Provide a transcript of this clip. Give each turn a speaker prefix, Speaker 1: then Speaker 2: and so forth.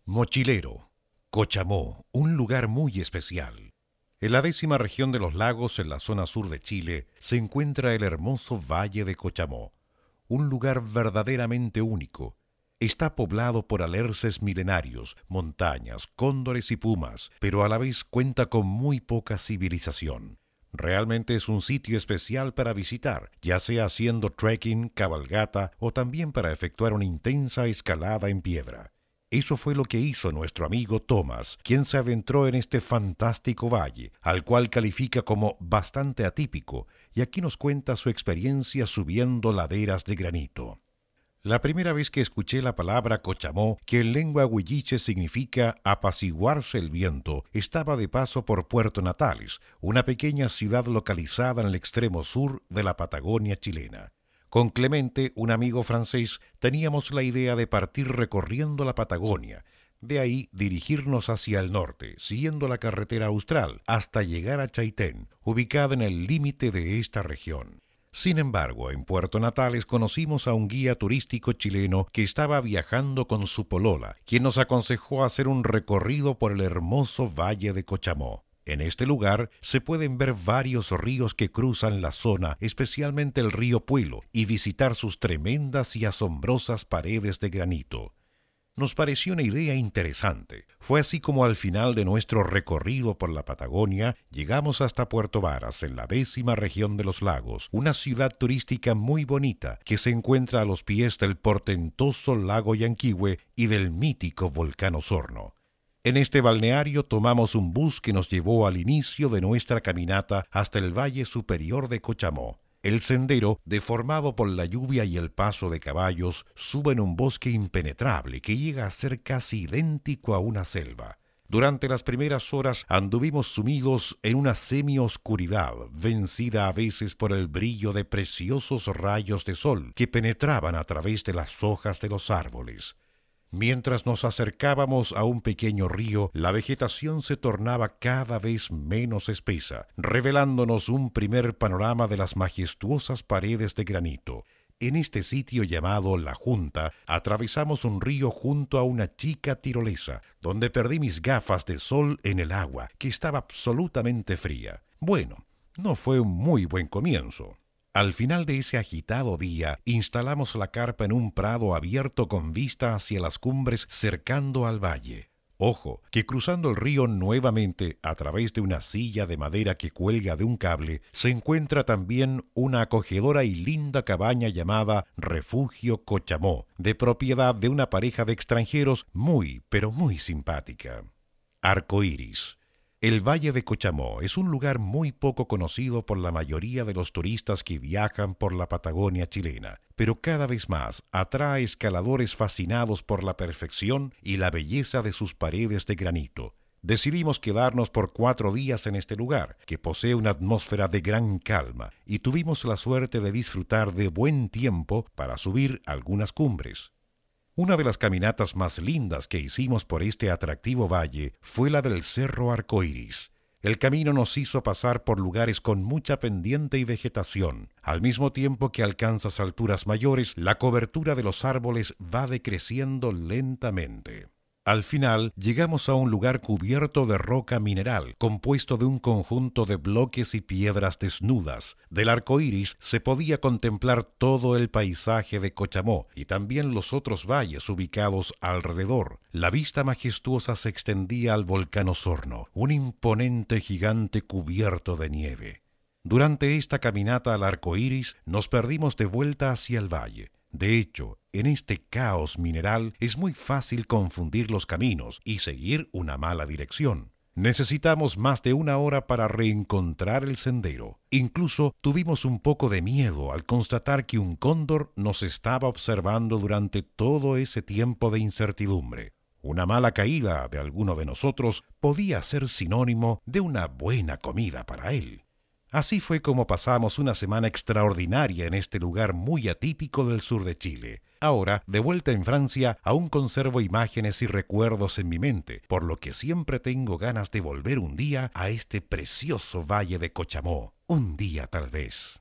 Speaker 1: Mochilero, Cochamó, un lugar muy especial. En la 10ª región de los lagos, en la zona sur de Chile, se encuentra el hermoso Valle de Cochamó, un lugar verdaderamente único. Está poblado por alerces milenarios, montañas, cóndores y pumas, pero a la vez cuenta con muy poca civilización. Realmente es un sitio especial para visitar, ya sea haciendo trekking, cabalgata o también para efectuar una intensa escalada en piedra. Eso fue lo que hizo nuestro amigo Tomás, quien se adentró en este fantástico valle, al cual califica como bastante atípico, y aquí nos cuenta su experiencia subiendo laderas de granito. La primera vez que escuché la palabra Cochamó, que en lengua huilliche significa apaciguarse el viento, estaba de paso por Puerto Natales, una pequeña ciudad localizada en el extremo sur de la Patagonia chilena. Con Clemente, un amigo francés, teníamos la idea de partir recorriendo la Patagonia, de ahí dirigirnos hacia el norte, siguiendo la carretera austral, hasta llegar a Chaitén, ubicada en el límite de esta región. Sin embargo, en Puerto Natales conocimos a un guía turístico chileno que estaba viajando con su polola, quien nos aconsejó hacer un recorrido por el hermoso Valle de Cochamó. En este lugar se pueden ver varios ríos que cruzan la zona, especialmente el río Puelo, y visitar sus tremendas y asombrosas paredes de granito. Nos pareció una idea interesante. Fue así como al final de nuestro recorrido por la Patagonia, llegamos hasta Puerto Varas, en la 10ª región de los lagos, una ciudad turística muy bonita que se encuentra a los pies del portentoso lago Yanquihue y del mítico volcán Osorno. En este balneario tomamos un bus que nos llevó al inicio de nuestra caminata hasta el valle superior de Cochamó. El sendero, deformado por la lluvia y el paso de caballos, sube en un bosque impenetrable que llega a ser casi idéntico a una selva. Durante las primeras horas anduvimos sumidos en una semioscuridad, vencida a veces por el brillo de preciosos rayos de sol que penetraban a través de las hojas de los árboles. Mientras nos acercábamos a un pequeño río, la vegetación se tornaba cada vez menos espesa, revelándonos un primer panorama de las majestuosas paredes de granito. En este sitio llamado La Junta, atravesamos un río junto a una chica tirolesa, donde perdí mis gafas de sol en el agua, que estaba absolutamente fría. Bueno, no fue un muy buen comienzo. Al final de ese agitado día, instalamos la carpa en un prado abierto con vista hacia las cumbres cercando al valle. Ojo, que cruzando el río nuevamente a través de una silla de madera que cuelga de un cable, se encuentra también una acogedora y linda cabaña llamada Refugio Cochamó, de propiedad de una pareja de extranjeros muy, pero muy simpática. Arcoíris. El Valle de Cochamó es un lugar muy poco conocido por la mayoría de los turistas que viajan por la Patagonia chilena, pero cada vez más atrae escaladores fascinados por la perfección y la belleza de sus paredes de granito. Decidimos quedarnos por 4 días en este lugar, que posee una atmósfera de gran calma, y tuvimos la suerte de disfrutar de buen tiempo para subir algunas cumbres. Una de las caminatas más lindas que hicimos por este atractivo valle fue la del Cerro Arcoíris. El camino nos hizo pasar por lugares con mucha pendiente y vegetación. Al mismo tiempo que alcanzas alturas mayores, la cobertura de los árboles va decreciendo lentamente. Al final, llegamos a un lugar cubierto de roca mineral, compuesto de un conjunto de bloques y piedras desnudas. Del Arcoíris se podía contemplar todo el paisaje de Cochamó y también los otros valles ubicados alrededor. La vista majestuosa se extendía al volcán Osorno, un imponente gigante cubierto de nieve. Durante esta caminata al Arcoíris nos perdimos de vuelta hacia el valle. De hecho, en este caos mineral es muy fácil confundir los caminos y seguir una mala dirección. Necesitamos más de 1 hora para reencontrar el sendero. Incluso tuvimos un poco de miedo al constatar que un cóndor nos estaba observando durante todo ese tiempo de incertidumbre. Una mala caída de alguno de nosotros podía ser sinónimo de una buena comida para él. Así fue como pasamos una semana extraordinaria en este lugar muy atípico del sur de Chile. Ahora, de vuelta en Francia, aún conservo imágenes y recuerdos en mi mente, por lo que siempre tengo ganas de volver un día a este precioso valle de Cochamó. Un día tal vez.